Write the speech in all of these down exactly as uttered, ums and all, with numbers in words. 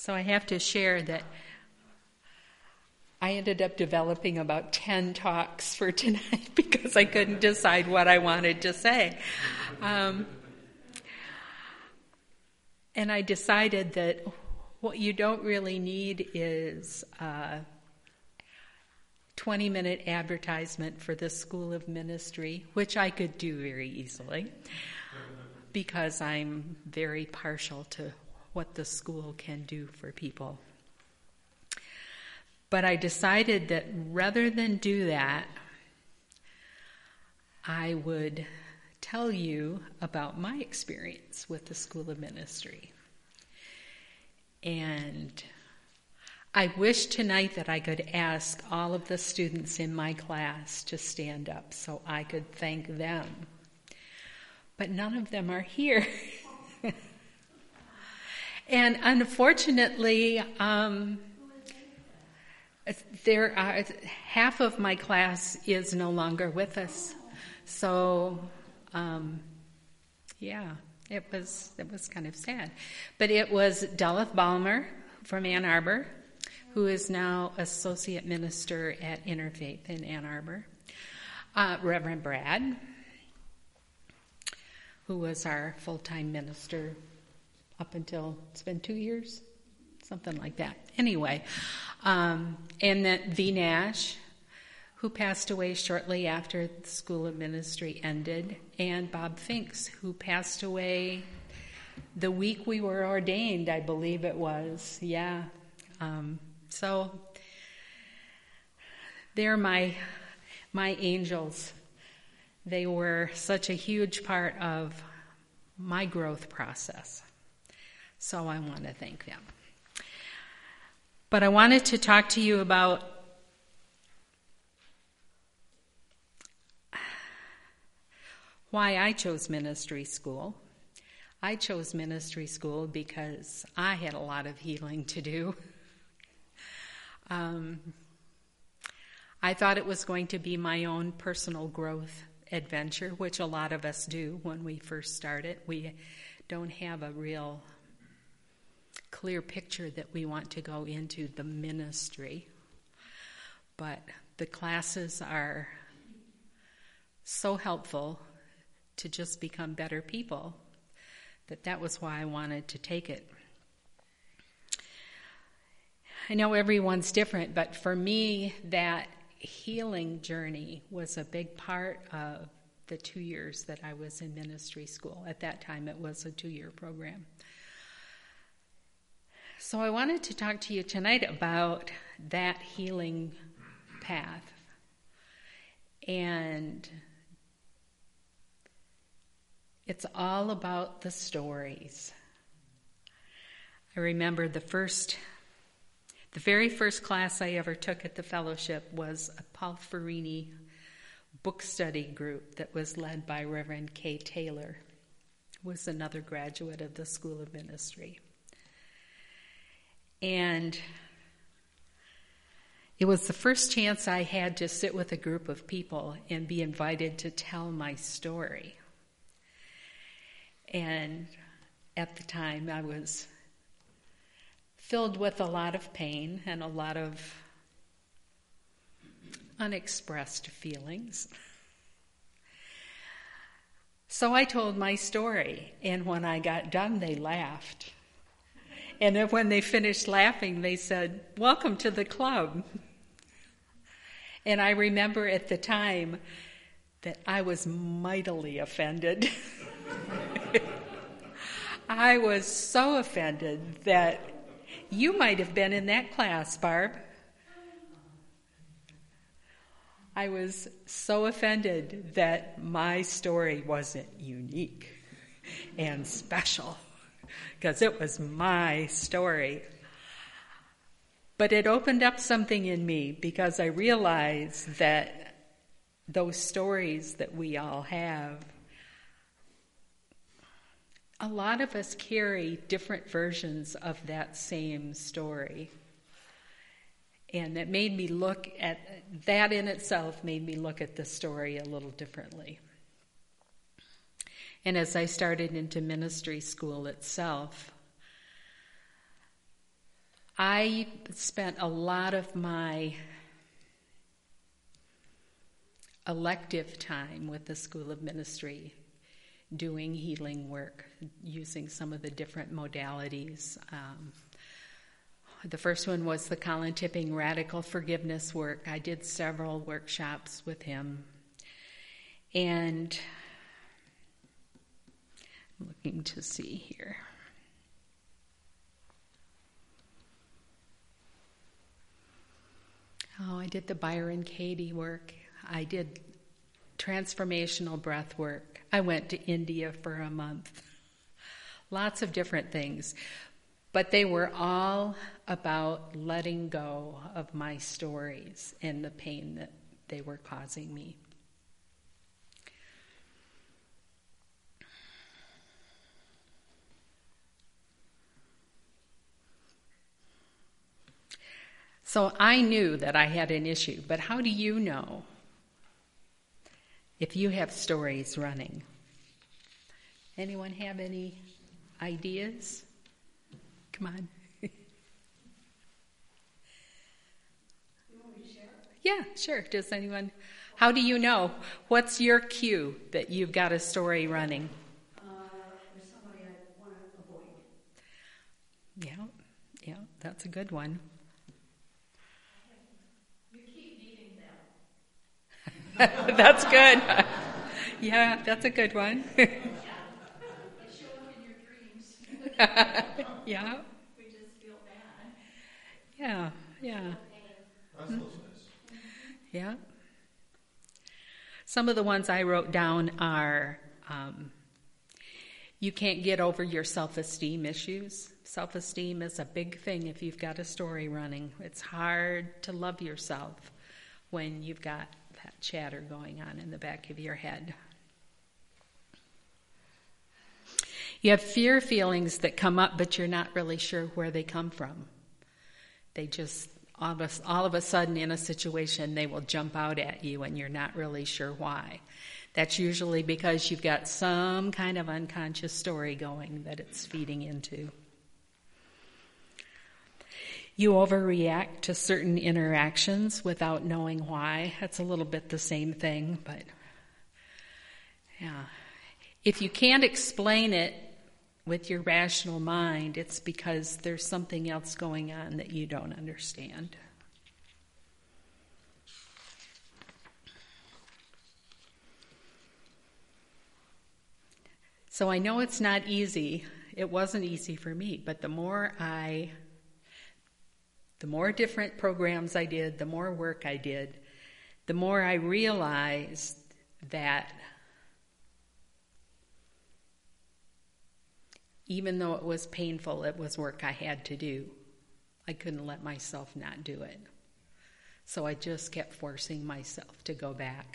So I have to share that I ended up developing about ten talks for tonight because I couldn't decide what I wanted to say. Um, and I decided that what you don't really need is a twenty-minute advertisement for the School of Ministry, which I could do very easily because I'm very partial to what the school can do for people. But I decided that rather than do that, I would tell you about my experience with the School of Ministry. And I wish tonight that I could ask all of the students in my class to stand up so I could thank them. But none of them are here. And unfortunately, um, there are half of my class is no longer with us. So, um, yeah, it was it was kind of sad. But it was Duluth Balmer from Ann Arbor, who is now associate minister at Interfaith in Ann Arbor. Uh, Reverend Brad, who was our full-time minister up until, it's been two years, something like that. Anyway, um, and then V. Nash, who passed away shortly after the School of Ministry ended, and Bob Finks, who passed away the week we were ordained, I believe it was. Yeah. Um, so they're my my angels. They were such a huge part of my growth process. So I want to thank them. But I wanted to talk to you about why I chose ministry school. I chose ministry school because I had a lot of healing to do. Um, I thought it was going to be my own personal growth adventure, which a lot of us do when we first start it. We don't have a real clear picture that we want to go into the ministry. But the classes are so helpful to just become better people that that was why I wanted to take it. I know everyone's different, but for me, that healing journey was a big part of the two years that I was in ministry school. At that time, it was a two-year program. So I wanted to talk to you tonight about that healing path. And it's all about the stories. I remember the first, the very first class I ever took at the fellowship was a Paul Ferrini book study group that was led by Reverend Kay Taylor, who was another graduate of the School of Ministry. And it was the first chance I had to sit with a group of people and be invited to tell my story. And at the time, I was filled with a lot of pain and a lot of unexpressed feelings. So I told my story, and when I got done, they laughed. And then when they finished laughing, they said, "Welcome to the club." And I remember at the time that I was mightily offended. I was so offended that you might have been in that class, Barb. I was so offended that my story wasn't unique and special, because it was my story. But it opened up something in me, because I realized that those stories that we all have, a lot of us carry different versions of that same story. And it made me look at, that in itself made me look at the story a little differently. And as I started into ministry school itself, I spent a lot of my elective time with the School of Ministry doing healing work, using some of the different modalities. Um, the first one was the Colin Tipping Radical Forgiveness work. I did several workshops with him. And I'm looking to see here. Oh, I did the Byron Katie work. I did transformational breath work. I went to India for a month. Lots of different things. But they were all about letting go of my stories and the pain that they were causing me. So I knew that I had an issue, but how do you know if you have stories running? Anyone have any ideas? Come on. You want me to share? Yeah, sure. Does anyone? How do you know? What's your cue that you've got a story running? Uh, there's somebody I want to avoid. Yeah, yeah, that's a good one. You keep needing them. That's good. Yeah, that's a good one. Yeah. They show up in your dreams. Yeah. We just feel bad. Yeah, yeah. Restlessness. Yeah. Some of the ones I wrote down are um, you can't get over your self-esteem issues. Self-esteem is a big thing if you've got a story running. It's hard to love yourself when you've got that chatter going on in the back of your head. You have fear feelings that come up, but you're not really sure where they come from. They just, all of a, all of a sudden in a situation, they will jump out at you and you're not really sure why. That's usually because you've got some kind of unconscious story going that it's feeding into. You overreact to certain interactions without knowing why. That's a little bit the same thing, but yeah. If you can't explain it with your rational mind, it's because there's something else going on that you don't understand. So I know it's not easy. It wasn't easy for me, but the more I, the more different programs I did, the more work I did, the more I realized that even though it was painful, it was work I had to do. I couldn't let myself not do it. So I just kept forcing myself to go back.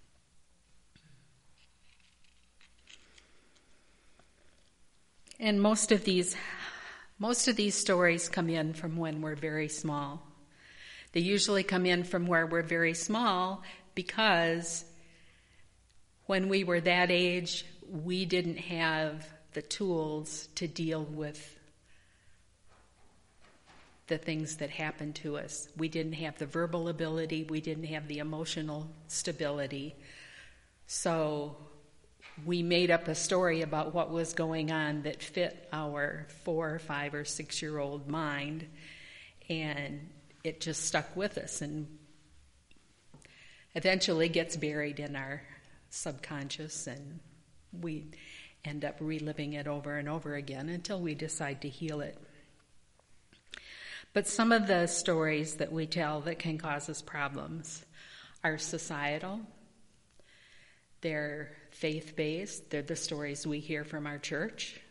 And most of these, most of these stories come in from when we're very small. They usually come in from where we're very small because when we were that age, we didn't have the tools to deal with the things that happened to us. We didn't have the verbal ability. We didn't have the emotional stability. So we made up a story about what was going on that fit our four, five, or six-year-old mind, and it just stuck with us and eventually gets buried in our subconscious, and we end up reliving it over and over again until we decide to heal it. But some of the stories that we tell that can cause us problems are societal. They're faith-based. They're the stories we hear from our church.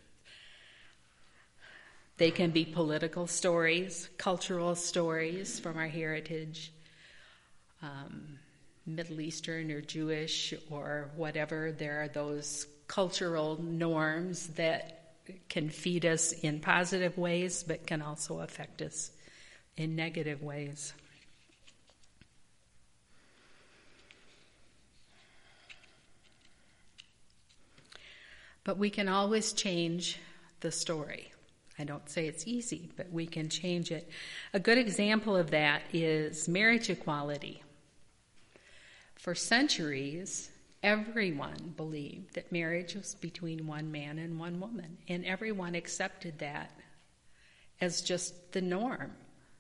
They can be political stories, cultural stories from our heritage, um, Middle Eastern or Jewish or whatever. There are those cultural norms that can feed us in positive ways, but can also affect us in negative ways. But we can always change the story. I don't say it's easy, but we can change it. A good example of that is marriage equality. For centuries, everyone believed that marriage was between one man and one woman, and everyone accepted that as just the norm.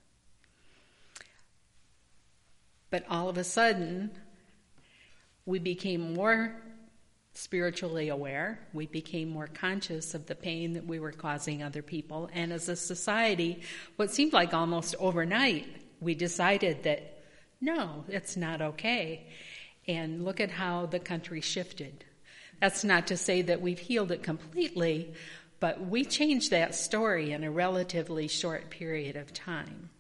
But all of a sudden, we became more spiritually aware. We became more conscious of the pain that we were causing other people. And as a society, what seemed like almost overnight, we decided that, no, it's not okay. And look at how the country shifted. That's not to say that we've healed it completely, but we changed that story in a relatively short period of time.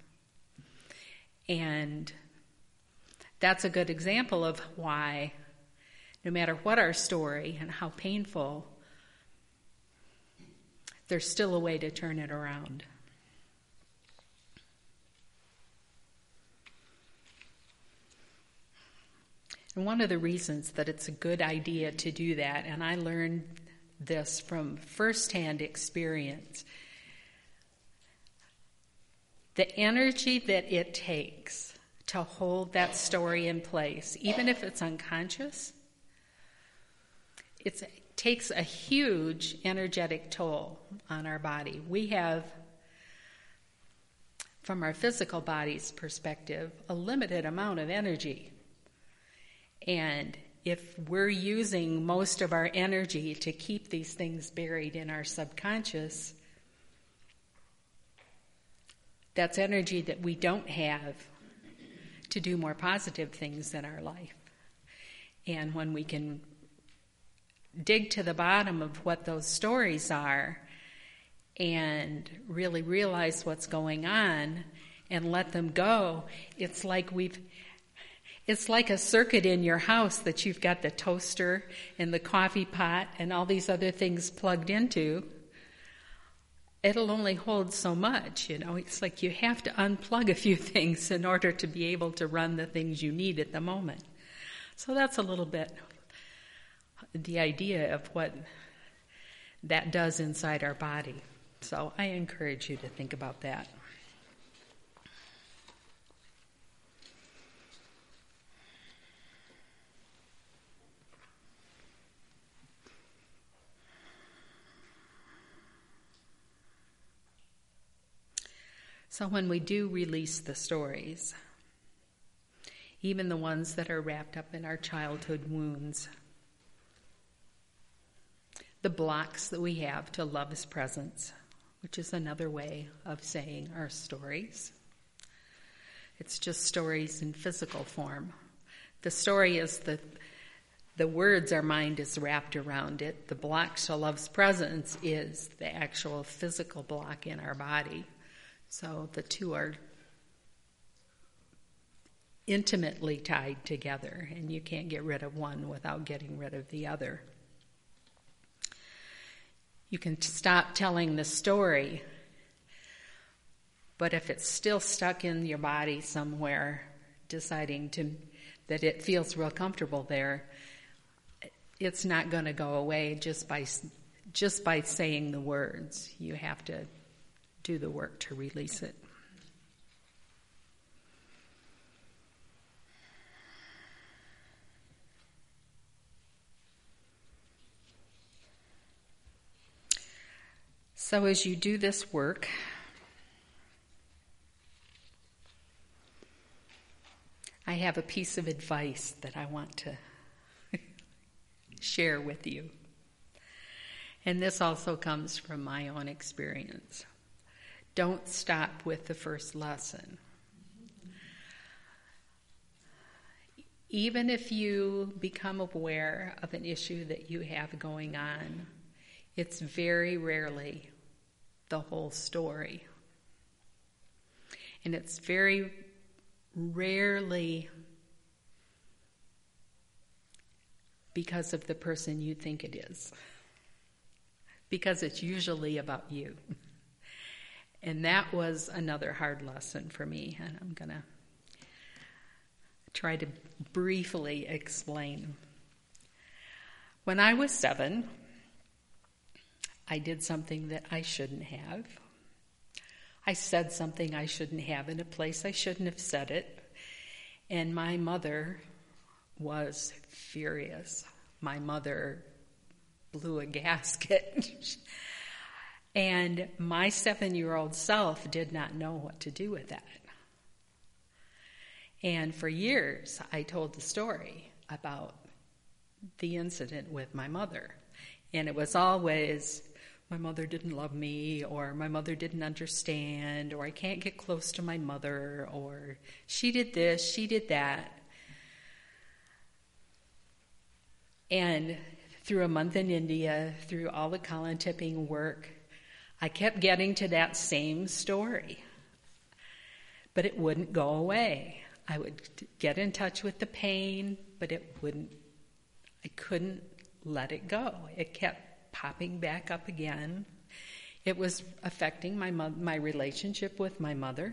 And that's a good example of why, no matter what our story and how painful, there's still a way to turn it around. And one of the reasons that it's a good idea to do that, and I learned this from firsthand experience, the energy that it takes to hold that story in place, even if it's unconscious, it's, it takes a huge energetic toll on our body. We have, from our physical body's perspective, a limited amount of energy. And if we're using most of our energy to keep these things buried in our subconscious, that's energy that we don't have to do more positive things in our life. And when we can dig to the bottom of what those stories are and really realize what's going on and let them go, it's like we've It's like a circuit in your house that you've got the toaster and the coffee pot and all these other things plugged into. It'll only hold so much, you know. It's like you have to unplug a few things in order to be able to run the things you need at the moment. So that's a little bit the idea of what that does inside our body. So I encourage you to think about that. So when we do release the stories, even the ones that are wrapped up in our childhood wounds, the blocks that we have to love's presence, which is another way of saying our stories. It's just stories in physical form. The story is the the words our mind is wrapped around it. The blocks to love's presence is the actual physical block in our body. So the two are intimately tied together, and you can't get rid of one without getting rid of the other. You can stop telling the story, but if it's still stuck in your body somewhere, deciding to that it feels real comfortable there, it's not going to go away just by just by saying the words. You have to do the work to release it. So as you do this work, I have a piece of advice that I want to share with you. And this also comes from my own experience. Don't stop with the first lesson. Even if you become aware of an issue that you have going on, it's very rarely the whole story. And it's very rarely because of the person you think it is. Because it's usually about you. And that was another hard lesson for me, and I'm going to try to briefly explain. When I was seven, I did something that I shouldn't have. I said something I shouldn't have in a place I shouldn't have said it. And my mother was furious. My mother blew a gasket. And my seven-year-old self did not know what to do with that. And for years, I told the story about the incident with my mother. And it was always, my mother didn't love me, or my mother didn't understand, or I can't get close to my mother, or she did this, she did that. And through a month in India, through all the Colin Tipping work, I kept getting to that same story. But it wouldn't go away. I would get in touch with the pain, but it wouldn't, I couldn't let it go. It kept popping back up again. It was affecting my mo- my relationship with my mother.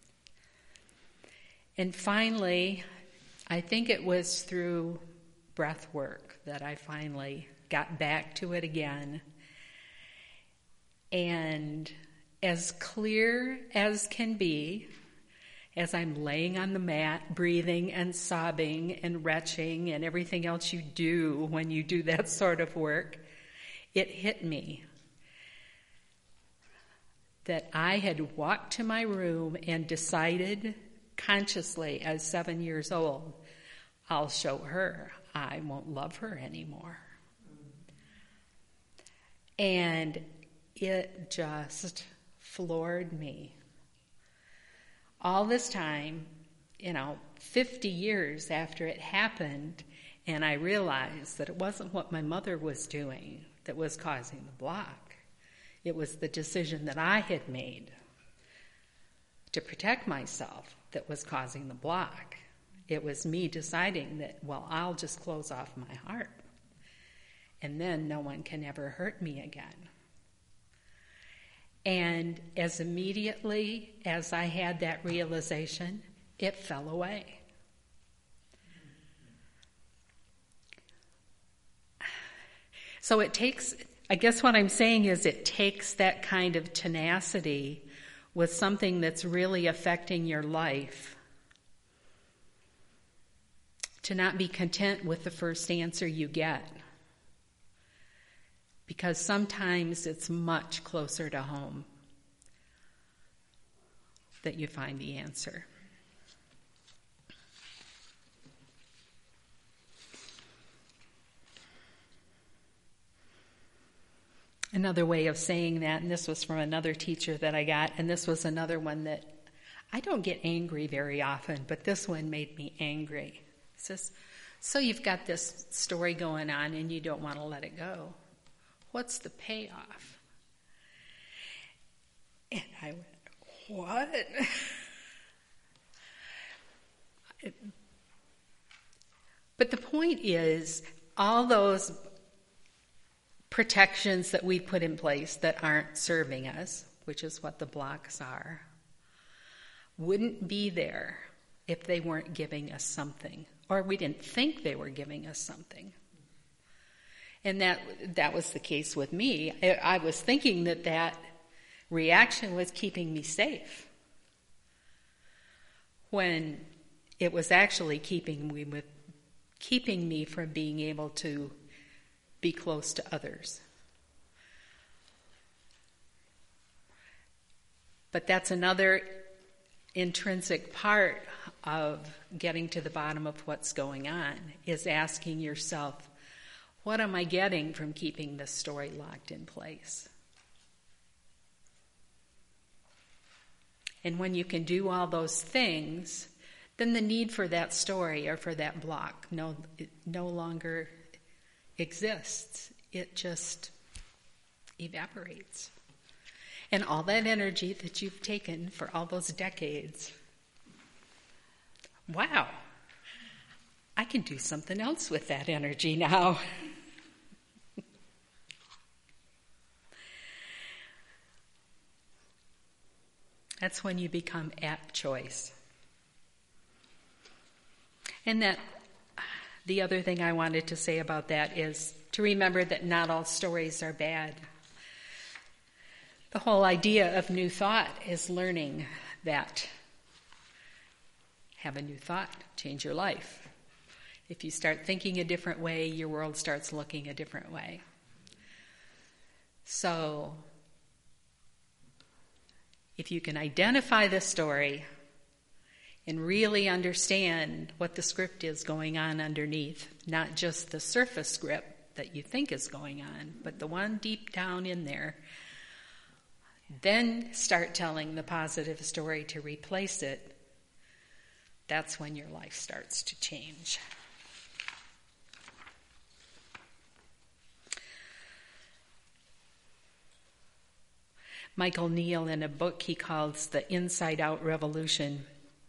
And finally, I think it was through breath work that I finally got back to it again. And as clear as can be, as I'm laying on the mat, breathing and sobbing and retching and everything else you do when you do that sort of work, it hit me that I had walked to my room and decided consciously as seven years old, I'll show her. I won't love her anymore. And it just floored me. All this time, you know, fifty years after it happened, and I realized that it wasn't what my mother was doing that was causing the block. It was the decision that I had made to protect myself that was causing the block. It was me deciding that, well, I'll just close off my heart, and then no one can ever hurt me again. And as immediately as I had that realization, it fell away. So it takes, I guess what I'm saying is it takes that kind of tenacity with something that's really affecting your life to not be content with the first answer you get. Because sometimes it's much closer to home that you find the answer. Another way of saying that, and this was from another teacher that I got, and this was another one that I don't get angry very often, but this one made me angry. It says, so you've got this story going on and you don't want to let it go. What's the payoff? And I went, what? But the point is, all those protections that we put in place that aren't serving us, which is what the blocks are, wouldn't be there if they weren't giving us something, or we didn't think they were giving us something. And that that was the case with me. I, I was thinking that that reaction was keeping me safe, when it was actually keeping me with keeping me from being able to be close to others. But that's another intrinsic part of getting to the bottom of what's going on, is asking yourself, what am I getting from keeping this story locked in place? And when you can do all those things, then the need for that story or for that block no, it no longer exists. It just evaporates. And all that energy that you've taken for all those decades, wow, I can do something else with that energy now. That's when you become at choice. And that the other thing I wanted to say about that is to remember that not all stories are bad. The whole idea of new thought is learning that. Have a new thought, change your life. If you start thinking a different way, your world starts looking a different way. So, if you can identify the story and really understand what the script is going on underneath, not just the surface script that you think is going on, but the one deep down in there, then start telling the positive story to replace it. That's when your life starts to change. Michael Neal, in a book he calls The Inside Out Revolution,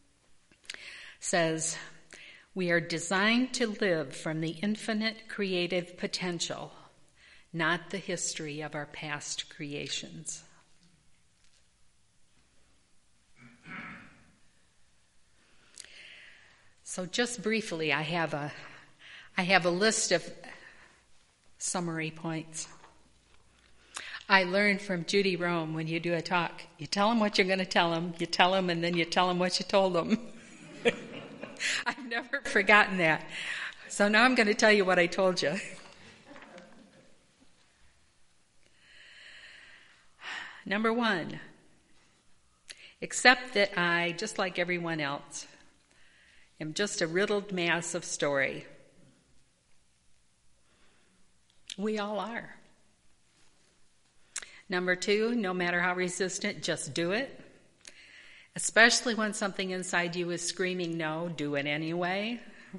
says, "We are designed to live from the infinite creative potential, not the history of our past creations." So just briefly, I have a I have a list of summary points. I learned from Judy Rome, when you do a talk, you tell them what you're going to tell them, you tell them, and then you tell them what you told them. I've never forgotten that. So now I'm going to tell you what I told you. Number one, accept that I, just like everyone else, am just a riddled mass of story. We all are. Number two, no matter how resistant, just do it. Especially when something inside you is screaming no, do it anyway.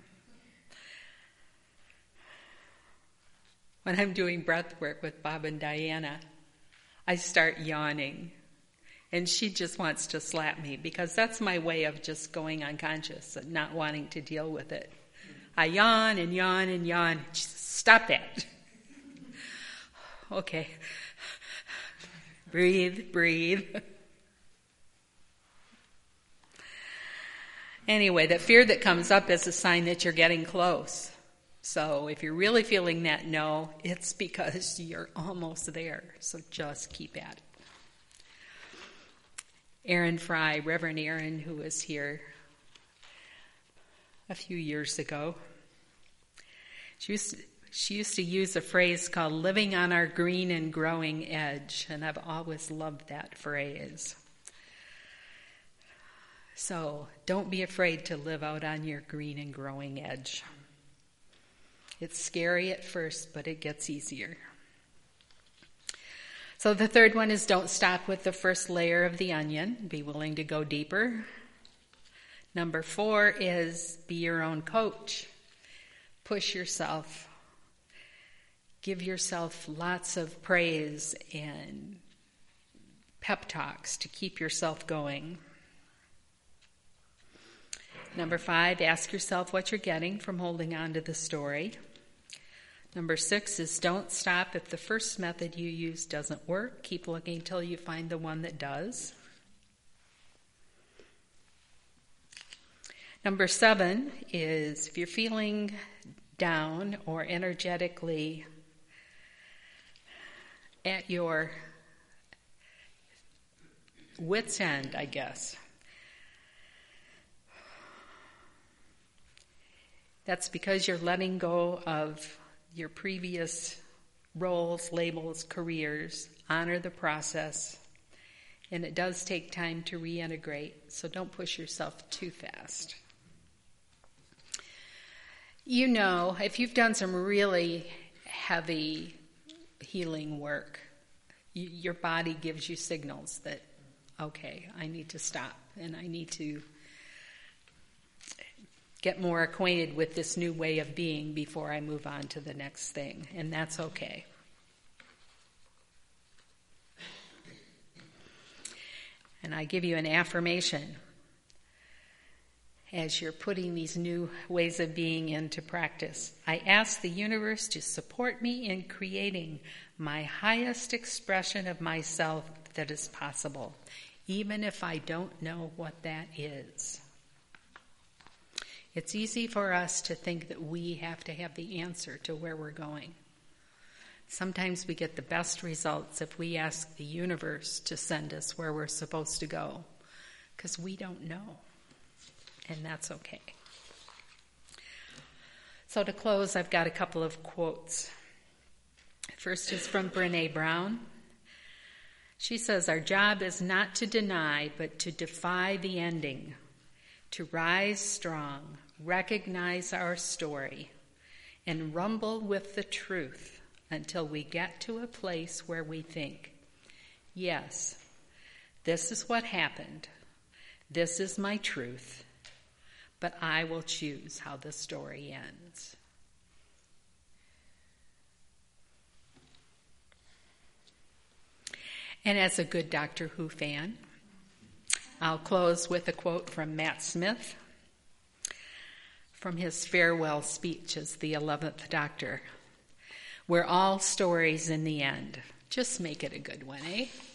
When I'm doing breath work with Bob and Diana, I start yawning. And she just wants to slap me because that's my way of just going unconscious and not wanting to deal with it. I yawn and yawn and yawn. She says, "Stop that." Okay. Breathe, breathe. Anyway, the fear that comes up is a sign that you're getting close. So if you're really feeling that no, it's because you're almost there. So just keep at it. Aaron Fry, Reverend Aaron, who was here a few years ago, she used to, she used to use a phrase called living on our green and growing edge, and I've always loved that phrase. So don't be afraid to live out on your green and growing edge. It's scary at first, but it gets easier. So the third one is don't stop with the first layer of the onion. Be willing to go deeper. Number four is be your own coach. Push yourself. Give yourself lots of praise and pep talks to keep yourself going. Number five, ask yourself what you're getting from holding on to the story. Number six is don't stop if the first method you use doesn't work. Keep looking until you find the one that does. Number seven is if you're feeling down or energetically at your wit's end, I guess, that's because you're letting go of your previous roles, labels, careers. Honor the process. And it does take time to reintegrate, so don't push yourself too fast. You know, if you've done some really heavy healing work, you, your body gives you signals that, okay, I need to stop and I need to get more acquainted with this new way of being before I move on to the next thing, and that's okay. And I give you an affirmation as you're putting these new ways of being into practice. I ask the universe to support me in creating my highest expression of myself that is possible, even if I don't know what that is. It's easy for us to think that we have to have the answer to where we're going. Sometimes we get the best results if we ask the universe to send us where we're supposed to go, because we don't know, and that's okay. So to close, I've got a couple of quotes. First is from Brené Brown. She says, "Our job is not to deny, but to defy the ending, to rise strong, recognize our story, and rumble with the truth until we get to a place where we think, yes, this is what happened, this is my truth, but I will choose how the story ends." And as a good Doctor Who fan, I'll close with a quote from Matt Smith from his farewell speech as the eleventh Doctor. "We're all stories in the end. Just make it a good one, eh?"